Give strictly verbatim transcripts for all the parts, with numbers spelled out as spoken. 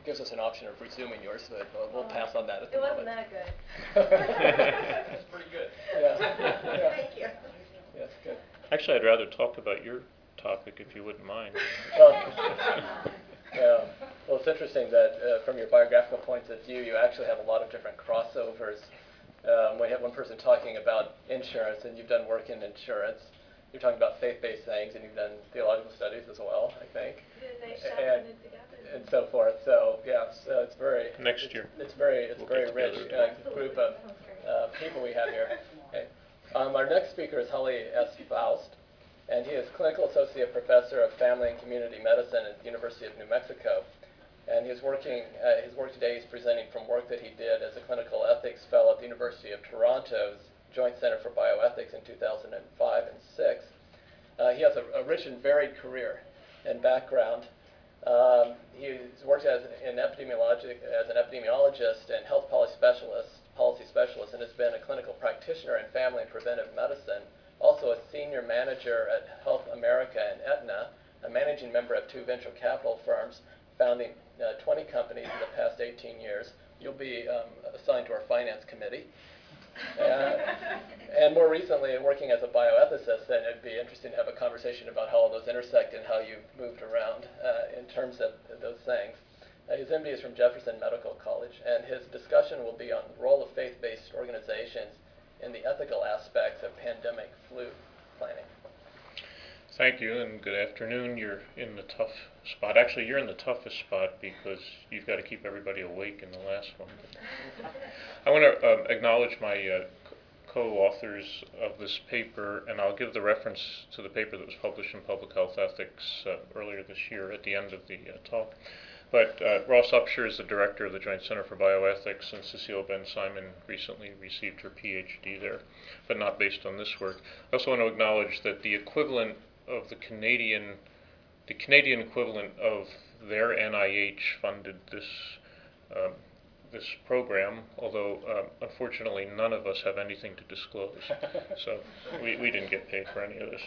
gives us an option of resuming yours, but we'll, we'll pass on that at the It wasn't moment. that good. That's pretty good. Yeah. Yeah. Thank you. Yes, good. Actually, I'd rather talk about your topic if you wouldn't mind. Well, yeah. Well, it's interesting that uh, from your biographical point of view, you actually have a lot of different crossovers. Um, we have one person talking about insurance, and you've done work in insurance. You're talking about faith-based things, and you've done theological studies as well, I think. They and, it together. and so forth. So yeah, so it's very next it's, year. It's very it's we'll very rich uh, group of uh, people we have here. Okay. Um, our next speaker is Holly S. Faust, and he is clinical associate professor of family and community medicine at the University of New Mexico. And he's working. Uh, his work today is presenting from work that he did as a clinical ethics fellow at the University of Toronto's Joint Center for Bioethics in two thousand five and six. Uh, he has a, a rich and varied career and background. Um, he's worked as an epidemiologic as an epidemiologist and health policy specialist, policy specialist, and has been a clinical practitioner in family and preventive medicine. Also, a senior manager at Health America and Aetna, a managing member of two venture capital firms, founding uh, twenty companies in the past eighteen years. You'll be um, assigned to our finance committee. Uh, and more recently, working as a bioethicist, and it'd be interesting to have a conversation about how all those intersect and how you've moved around uh, in terms of those things. Uh, his M D is from Jefferson Medical College, and his discussion will be on the role of faith-based organizations in the ethical aspects of pandemic flu planning. Thank you, and good afternoon. You're in the tough spot. Actually, you're in the toughest spot because you've got to keep everybody awake in the last one. I want to um, acknowledge my uh, co-authors of this paper, and I'll give the reference to the paper that was published in Public Health Ethics uh, earlier this year at the end of the uh, talk. But uh, Ross Upshur is the director of the Joint Center for Bioethics, and Cecile Ben-Simon recently received her P H D there, but not based on this work. I also want to acknowledge that the equivalent of the Canadian, the Canadian equivalent of their N I H funded this um, this program, although uh, unfortunately none of us have anything to disclose, so we, we didn't get paid for any of this.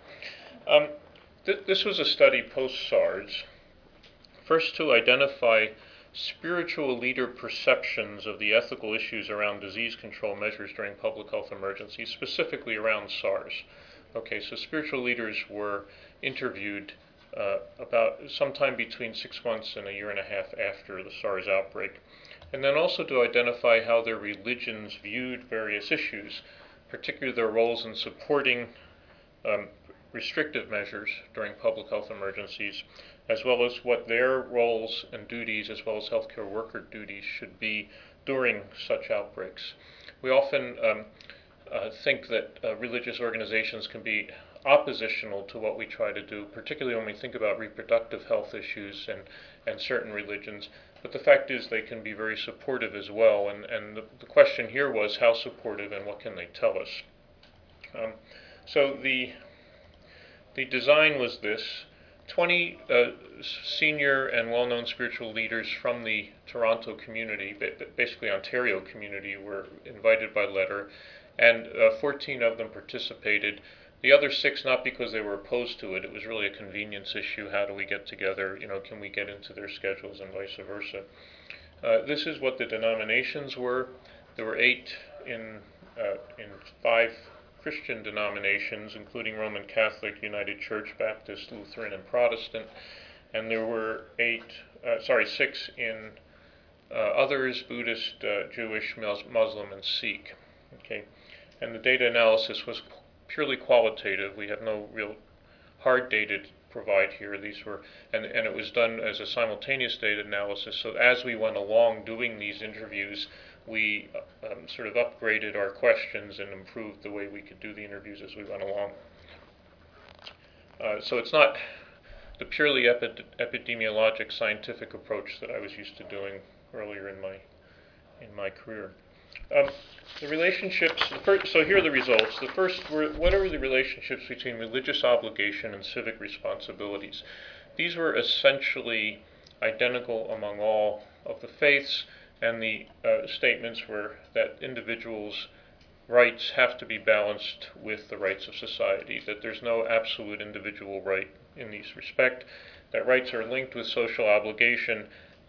Um, th- this was a study post-SARS, first to identify spiritual leader perceptions of the ethical issues around disease control measures during public health emergencies, specifically around SARS. Okay, so spiritual leaders were interviewed uh, about sometime between six months and a year and a half after the SARS outbreak, and then also to identify how their religions viewed various issues, particularly their roles in supporting um, restrictive measures during public health emergencies, as well as what their roles and duties, as well as healthcare worker duties, should be during such outbreaks. We often um, uh, think that uh, religious organizations can be oppositional to what we try to do, particularly when we think about reproductive health issues and, and certain religions. But the fact is they can be very supportive as well, and, and the, the question here was how supportive and what can they tell us. Um, so the, the design was this. twenty uh, senior and well-known spiritual leaders from the Toronto community, basically Ontario community, were invited by letter, and uh, fourteen of them participated. The other six, not because they were opposed to it, it was really a convenience issue. How do we get together? You know, can we get into their schedules and vice versa? Uh, this is what the denominations were. There were eight in uh, in five Christian denominations, including Roman Catholic, United Church, Baptist, Lutheran, and Protestant, and there were eight, uh, sorry, six in uh, others: Buddhist, uh, Jewish, Muslim, and Sikh. Okay, and the data analysis was purely qualitative. We have no real hard data to provide here. These were, and, and it was done as a simultaneous data analysis. So as we went along doing these interviews, we um, sort of upgraded our questions and improved the way we could do the interviews as we went along. Uh, so it's not the purely epi- epidemiologic scientific approach that I was used to doing earlier in my in my career. Um, the relationships, the first, so here are the results. The first were, what are the relationships between religious obligation and civic responsibilities? These were essentially identical among all of the faiths, and the uh, statements were that individuals' rights have to be balanced with the rights of society, that there's no absolute individual right in this respect, that rights are linked with social obligation,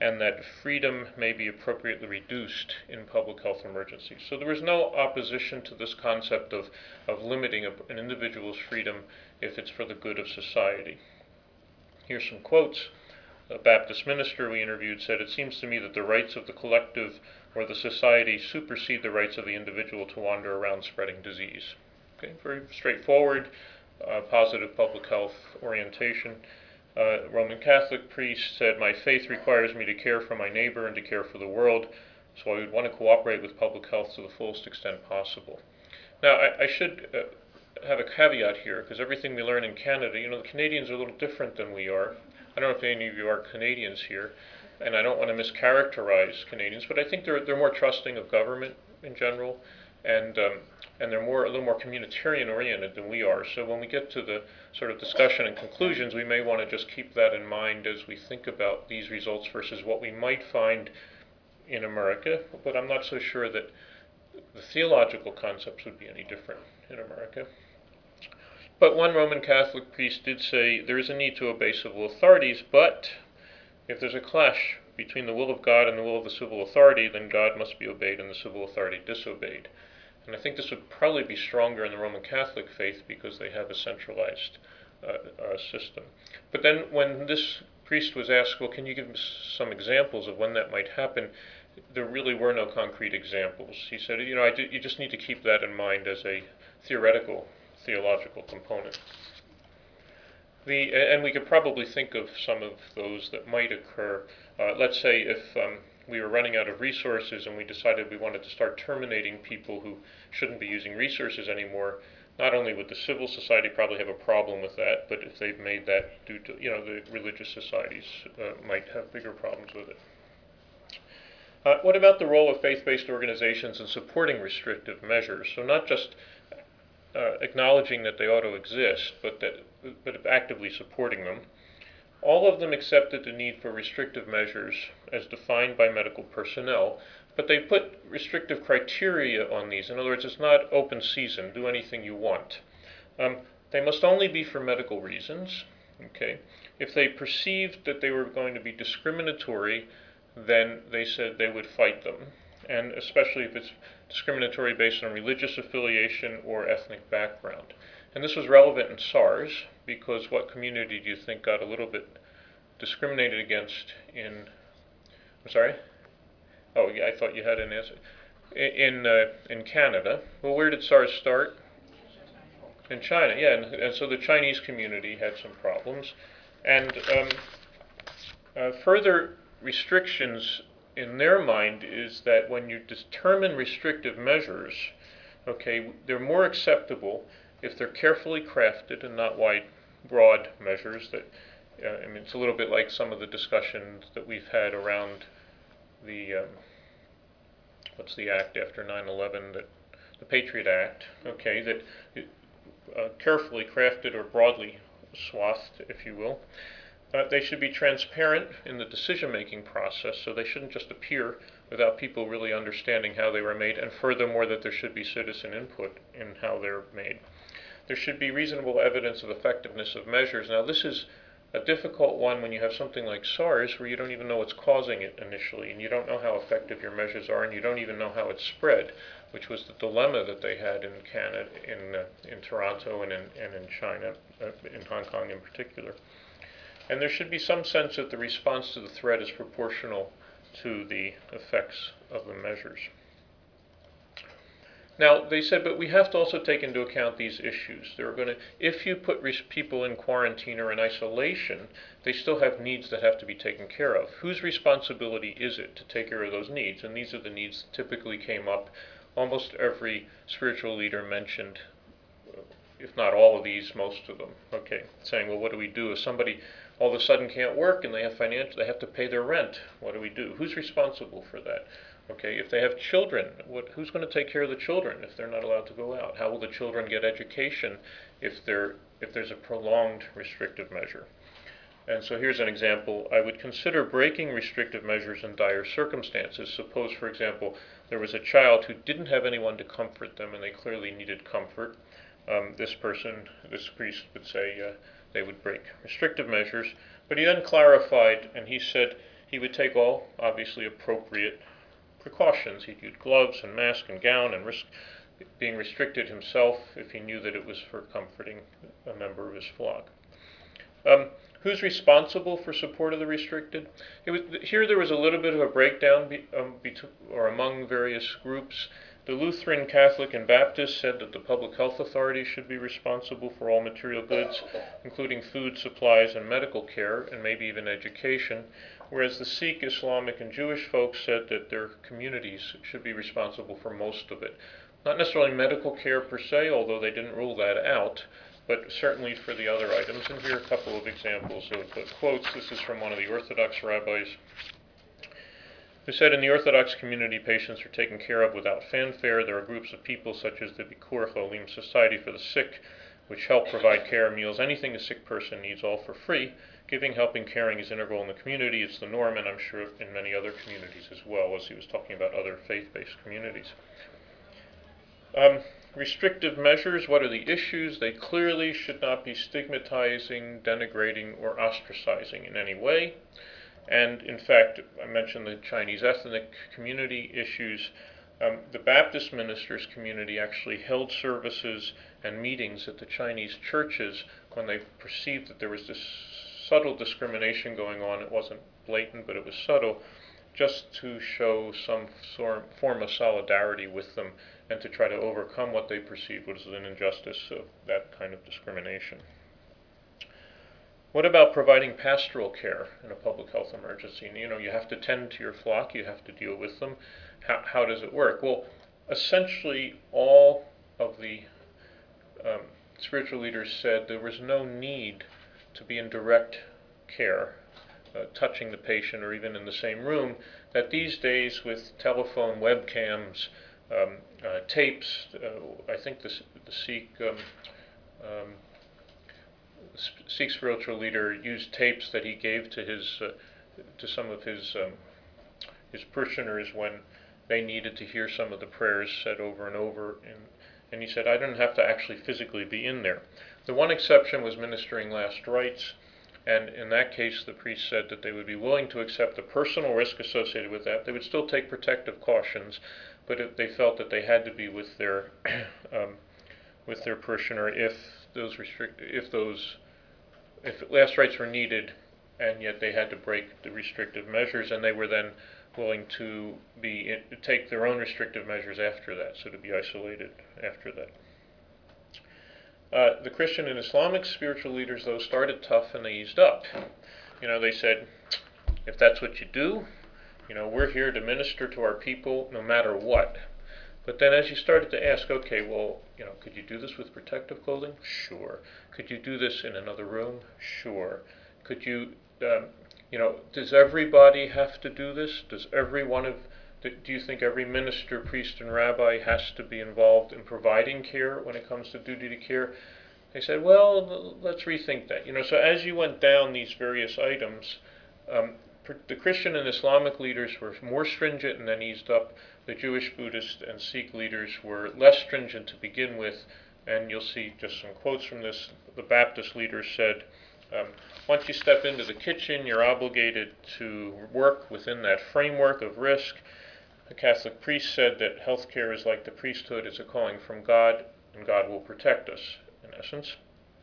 and that freedom may be appropriately reduced in public health emergencies. So there was no opposition to this concept of, of limiting a, an individual's freedom if it's for the good of society. Here's some quotes. A Baptist minister we interviewed said, "It seems to me that the rights of the collective or the society supersede the rights of the individual to wander around spreading disease." Okay, very straightforward, uh, positive public health orientation. Uh, Roman Catholic priest said, "My faith requires me to care for my neighbor and to care for the world, so I would want to cooperate with public health to the fullest extent possible." Now, I, I should uh, have a caveat here, because everything we learn in Canada, you know, the Canadians are a little different than we are. I don't know if any of you are Canadians here, and I don't want to mischaracterize Canadians, but I think they're they're more trusting of government in general, and um, and they're more a little more communitarian oriented than we are. So when we get to the sort of discussion and conclusions, we may want to just keep that in mind as we think about these results versus what we might find in America. But I'm not so sure that the theological concepts would be any different in America. But one Roman Catholic priest did say there is a need to obey civil authorities, but if there's a clash between the will of God and the will of the civil authority, then God must be obeyed and the civil authority disobeyed. And I think this would probably be stronger in the Roman Catholic faith because they have a centralized uh, uh, system. But then when this priest was asked, well, can you give some examples of when that might happen, there really were no concrete examples. He said, you know, I do, you just need to keep that in mind as a theoretical, theological component. The, and we could probably think of some of those that might occur. Uh, let's say if um, we were running out of resources and we decided we wanted to start terminating people who shouldn't be using resources anymore, not only would the civil society probably have a problem with that, but if they've made that due to, you know, the religious societies uh, might have bigger problems with it. Uh, what about the role of faith-based organizations in supporting restrictive measures? So not just uh, acknowledging that they ought to exist, but that but actively supporting them. All of them accepted the need for restrictive measures as defined by medical personnel, but they put restrictive criteria on these. In other words, it's not open season, do anything you want. Um, they must only be for medical reasons. Okay? If they perceived that they were going to be discriminatory, then they said they would fight them, and especially if it's discriminatory based on religious affiliation or ethnic background. And this was relevant in SARS, because what community do you think got a little bit discriminated against in, I'm sorry? Oh, yeah, I thought you had an answer. In, uh, in Canada. Well, where did SARS start? In China, yeah, and, and so the Chinese community had some problems. And um, uh, further restrictions in their mind is that when you determine restrictive measures, okay, they're more acceptable if they're carefully crafted and not wide, broad measures. That uh, I mean, it's a little bit like some of the discussions that we've had around the um, what's the act after nine eleven, that the Patriot Act. Okay, that uh, carefully crafted or broadly swathed, if you will. Uh, they should be transparent in the decision-making process, so they shouldn't just appear without people really understanding how they were made, and furthermore that there should be citizen input in how they're made. There should be reasonable evidence of effectiveness of measures. Now, this is a difficult one when you have something like SARS, where you don't even know what's causing it initially, and you don't know how effective your measures are, and you don't even know how it's spread, which was the dilemma that they had in Canada, in uh, in Toronto, and in and in China, uh, in Hong Kong in particular. And there should be some sense that the response to the threat is proportional to the effects of the measures. Now, they said, but we have to also take into account these issues. They're going to, if you put res- people in quarantine or in isolation, they still have needs that have to be taken care of. Whose responsibility is it to take care of those needs? And these are the needs that typically came up. Almost every spiritual leader mentioned, if not all of these, most of them. Okay, saying, well, what do we do if somebody all of a sudden can't work and they have financial, they have to pay their rent? What do we do? Who's responsible for that? Okay, if they have children, what, who's going to take care of the children if they're not allowed to go out? How will the children get education if they're if there's a prolonged restrictive measure? And so here's an example. I would consider breaking restrictive measures in dire circumstances. Suppose, for example, there was a child who didn't have anyone to comfort them and they clearly needed comfort. Um, this person, this priest would say uh, they would break restrictive measures. But he then clarified, and he said, he would take all obviously appropriate precautions. He'd use gloves and mask and gown and risk being restricted himself if he knew that it was for comforting a member of his flock. Um, who's responsible for support of the restricted? It was, here there was a little bit of a breakdown be, um, between, or among various groups. The Lutheran, Catholic, and Baptist said that the public health authorities should be responsible for all material goods, including food, supplies, and medical care, and maybe even education, whereas the Sikh, Islamic, and Jewish folks said that their communities should be responsible for most of it. Not necessarily medical care per se, although they didn't rule that out, but certainly for the other items. And here are a couple of examples of uh, quotes. This is from one of the Orthodox rabbis, who said, in the Orthodox community, patients are taken care of without fanfare. There are groups of people such as the Bikur Cholim Society for the Sick, which help provide care, meals, anything a sick person needs, all for free. Giving, helping, caring is integral in the community. It's the norm, and I'm sure in many other communities as well, as he was talking about other faith-based communities. Um, restrictive measures, what are the issues? They clearly should not be stigmatizing, denigrating, or ostracizing in any way. And in fact, I mentioned the Chinese ethnic community issues. Um, the Baptist ministers community actually held services and meetings at the Chinese churches when they perceived that there was this subtle discrimination going on. It wasn't blatant, but it was subtle, just to show some form of solidarity with them and to try to overcome what they perceived was an injustice of that kind of discrimination. What about providing pastoral care in a public health emergency? You know, you have to tend to your flock, you have to deal with them. How, how does it work? Well, essentially all of the um, spiritual leaders said there was no need to be in direct care, uh, touching the patient or even in the same room, that these days with telephone webcams, um, uh, tapes, uh, I think the, the Sikh um, um, Sikh spiritual leader used tapes that he gave to his uh, to some of his um, his parishioners when they needed to hear some of the prayers said over and over, and and he said, I didn't have to actually physically be in there. The one exception was ministering last rites, and in that case the priest said that they would be willing to accept the personal risk associated with that. They would still take protective cautions, but if they felt that they had to be with their um, with their parishioner if those restrict if those if last rites were needed, and yet they had to break the restrictive measures, and they were then willing to be take their own restrictive measures after that, so to be isolated after that. Uh, the Christian and Islamic spiritual leaders, though, started tough and they eased up. You know, they said, if that's what you do, you know, we're here to minister to our people no matter what. But then as you started to ask, okay, well, you know, could you do this with protective clothing? Sure. Could you do this in another room? Sure. Could you, um, you know, does everybody have to do this? Does every one of, do you think every minister, priest, and rabbi has to be involved in providing care when it comes to duty to care? They said, well, let's rethink that. You know, so as you went down these various items, um, the Christian and Islamic leaders were more stringent and then eased up. The Jewish, Buddhist, and Sikh leaders were less stringent to begin with, and you'll see just some quotes from this. The Baptist leaders said, um, once you step into the kitchen, you're obligated to work within that framework of risk. The Catholic priest said that healthcare is like the priesthood, it's a calling from God, and God will protect us, in essence.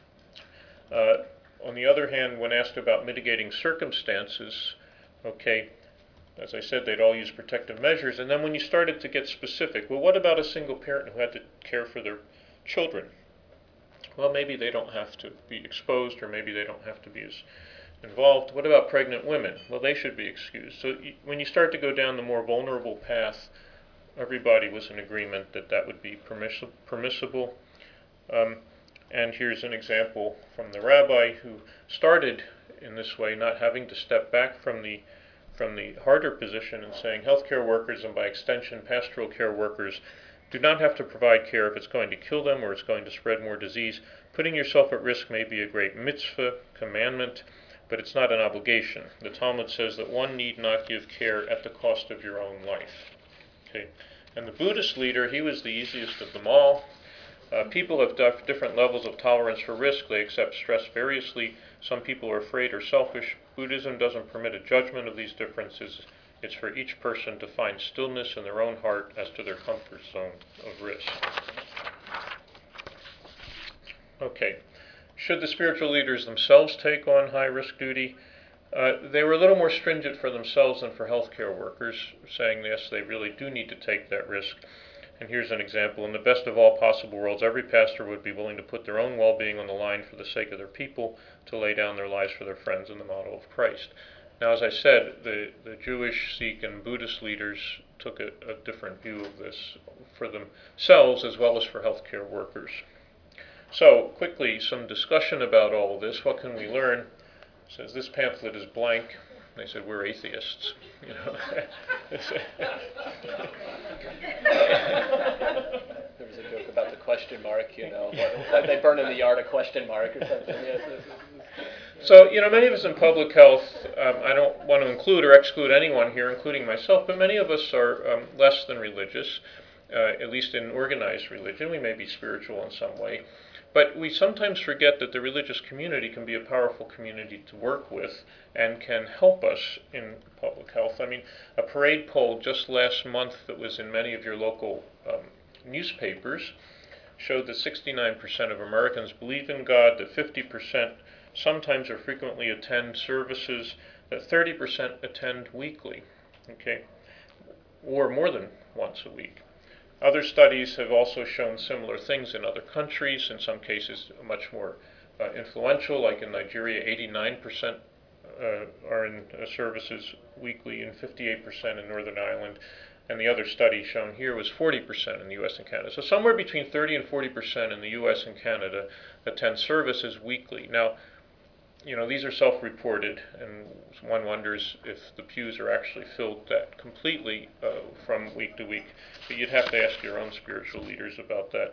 Uh, on the other hand, when asked about mitigating circumstances, okay, as I said, they'd all use protective measures. And then when you started to get specific, well, what about a single parent who had to care for their children? Well, maybe they don't have to be exposed, or maybe they don't have to be as involved. What about pregnant women? Well, they should be excused. So y- when you start to go down the more vulnerable path, everybody was in agreement that that would be permiss- permissible. Um, and here's an example from the rabbi who started in this way, not having to step back from the from the harder position and saying healthcare workers, and by extension pastoral care workers, do not have to provide care if it's going to kill them or it's going to spread more disease. Putting yourself at risk may be a great mitzvah, commandment, but it's not an obligation. The Talmud says that one need not give care at the cost of your own life. Okay, and the Buddhist leader, he was the easiest of them all. Uh, people have different levels of tolerance for risk. They accept stress variously. Some people are afraid or selfish. Buddhism doesn't permit a judgment of these differences. It's for each person to find stillness in their own heart as to their comfort zone of risk. Okay. Should the spiritual leaders themselves take on high-risk duty? Uh, they were a little more stringent for themselves than for healthcare workers, saying, yes, they really do need to take that risk. And here's an example. In the best of all possible worlds, every pastor would be willing to put their own well-being on the line for the sake of their people, to lay down their lives for their friends in the model of Christ. Now, as I said, the, the Jewish, Sikh, and Buddhist leaders took a, a different view of this for themselves as well as for healthcare workers. So, quickly, some discussion about all of this. What can we learn? It says this pamphlet is blank. They said we're atheists. You know. There was a joke about the question mark. You know, what, they burn in the yard a question mark or something. Yes. This, this, this. So, you know, many of us in public health, um, I don't want to include or exclude anyone here, including myself, but many of us are um, less than religious, uh, at least in organized religion. We may be spiritual in some way. But we sometimes forget that the religious community can be a powerful community to work with and can help us in public health. I mean, a parade poll just last month that was in many of your local um, newspapers showed that sixty-nine percent of Americans believe in God, that fifty percent sometimes or frequently attend services, that thirty percent attend weekly, okay, or more than once a week. Other studies have also shown similar things in other countries, in some cases much more uh, influential, like in Nigeria, eighty-nine percent uh, are in uh, services weekly and fifty-eight percent in Northern Ireland. And the other study shown here was forty percent in the U S and Canada. So somewhere between thirty and forty percent in the U S and Canada attend services weekly. Now, you know, these are self-reported, and one wonders if the pews are actually filled that completely uh, from week to week. But you'd have to ask your own spiritual leaders about that.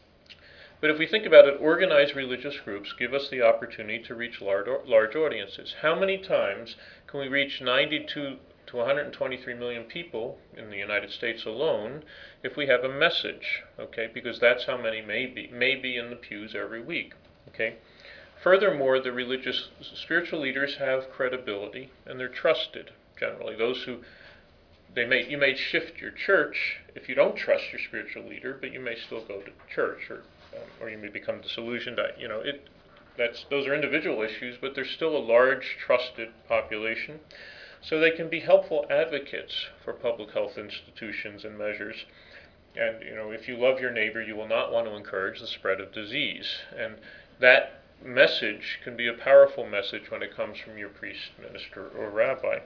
But if we think about it, organized religious groups give us the opportunity to reach large, large audiences. How many times can we reach ninety-two to one hundred twenty-three million people in the United States alone if we have a message? Okay, because that's how many may be, may be in the pews every week. Okay. Furthermore, the religious spiritual leaders have credibility, and they're trusted generally. Those who they may you may shift your church if you don't trust your spiritual leader, but you may still go to church, or um, or you may become disillusioned. You know, it that's those are individual issues, but there's still a large trusted population, so they can be helpful advocates for public health institutions and measures. And you know, if you love your neighbor, you will not want to encourage the spread of disease, and that message can be a powerful message when it comes from your priest, minister, or rabbi.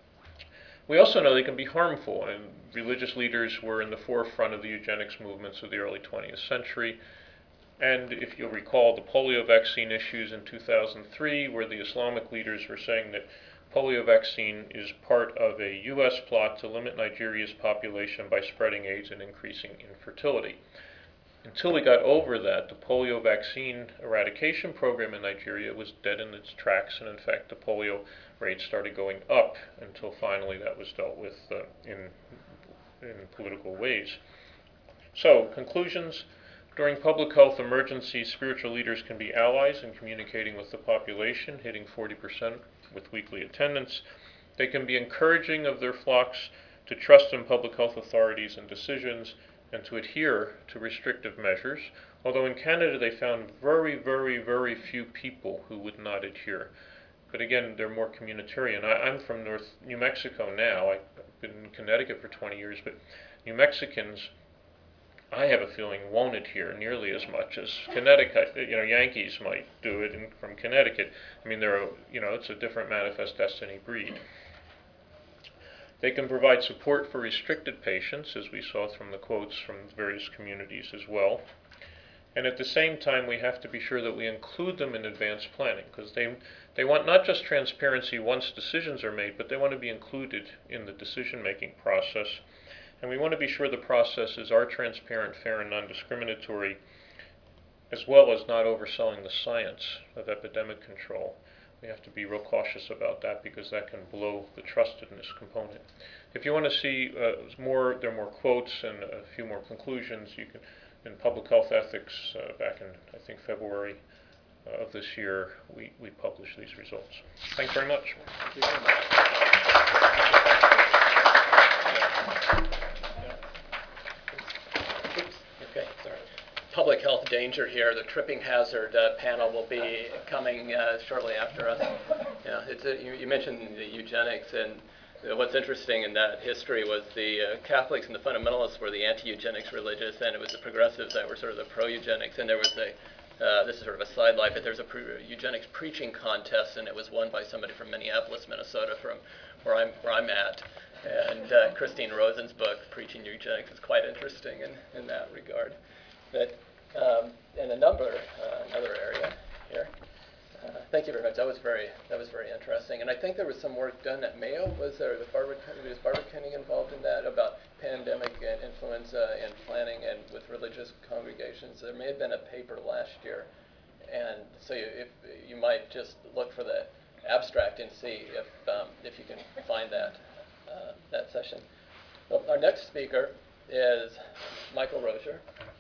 We also know they can be harmful, and religious leaders were in the forefront of the eugenics movements of the early twentieth century. And if you'll recall the polio vaccine issues in two thousand three, where the Islamic leaders were saying that polio vaccine is part of a U S plot to limit Nigeria's population by spreading AIDS and increasing infertility. Until we got over that, the polio vaccine eradication program in Nigeria was dead in its tracks, and in fact the polio rates started going up until finally that was dealt with uh, in, in political ways. So, conclusions. During public health emergencies, spiritual leaders can be allies in communicating with the population, hitting forty percent with weekly attendance. They can be encouraging of their flocks to trust in public health authorities and decisions, and to adhere to restrictive measures, although in Canada they found very, very, very few people who would not adhere. But again, they're more communitarian. I, I'm from North New Mexico now. I've been in Connecticut for twenty years, but New Mexicans, I have a feeling, won't adhere nearly as much as Connecticut. You know, Yankees might do it in, from Connecticut. I mean, they're a, you know, it's a different manifest destiny breed. They can provide support for restricted patients, as we saw from the quotes from various communities as well. And at the same time, we have to be sure that we include them in advanced planning, because they they want not just transparency once decisions are made, but they want to be included in the decision-making process. And we want to be sure the processes are transparent, fair, and non-discriminatory, as well as not overselling the science of epidemic control. We have to be real cautious about that, because that can blow the trustedness component. If you want to see uh, more, there are more quotes and a few more conclusions. You can, in Public Health Ethics, uh, back in I think February uh, of this year, we, we publish these results. Thanks very much. Thank you very much. Oops. Okay, sorry. Public health danger here. The tripping hazard uh, panel will be coming uh, shortly after us. Yeah, it's a, you, you mentioned the eugenics, and uh, what's interesting in that history was the uh, Catholics and the fundamentalists were the anti-eugenics religious, and it was the progressives that were sort of the pro-eugenics. And there was a Uh, this is sort of a sidelight, but there's a pre- eugenics preaching contest, and it was won by somebody from Minneapolis, Minnesota, from where I'm where I'm at. And uh, Christine Rosen's book, Preaching Eugenics, is quite interesting in, in that regard. But um, in a number, uh, another area here. Uh, thank you very much. That was very that was very interesting. And I think there was some work done at Mayo. Was there was Barbara was Barbara Kenning involved in that about pandemic and influenza and planning and with religious congregations? There may have been a paper last year, and so you, if you might just look for the abstract and see if um, if you can find that uh, that session. Well, our next speaker is Michael Rozier.